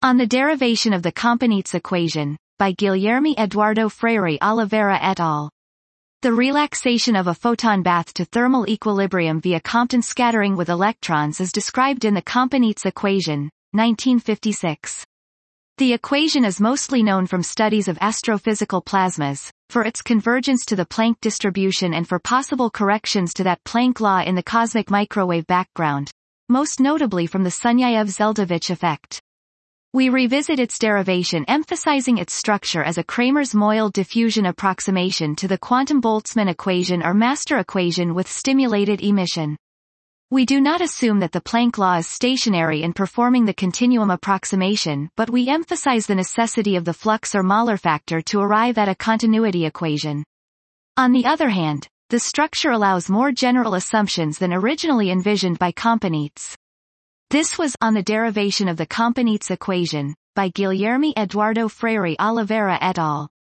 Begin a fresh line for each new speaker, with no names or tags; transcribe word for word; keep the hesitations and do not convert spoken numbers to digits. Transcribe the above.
On the derivation of the Componentes equation, by Guilherme Eduardo Freire Oliveira et al. The relaxation of a photon bath to thermal equilibrium via Compton scattering with electrons is described in the Componentes equation, nineteen fifty-six. The equation is mostly known from studies of astrophysical plasmas, for its convergence to the Planck distribution and for possible corrections to that Planck law in the cosmic microwave background, most notably from the Sunyaev-Zeldovich effect. We revisit its derivation emphasizing its structure as a Kramers-Moyal diffusion approximation to the quantum Boltzmann equation or master equation with stimulated emission. We do not assume that the Planck law is stationary in performing the continuum approximation, but we emphasize the necessity of the flux or Mahler factor to arrive at a continuity equation. On the other hand, the structure allows more general assumptions than originally envisioned by Componentes. This was On the Derivation of the Componentes Equation, by Guilherme Eduardo Freire Oliveira et al.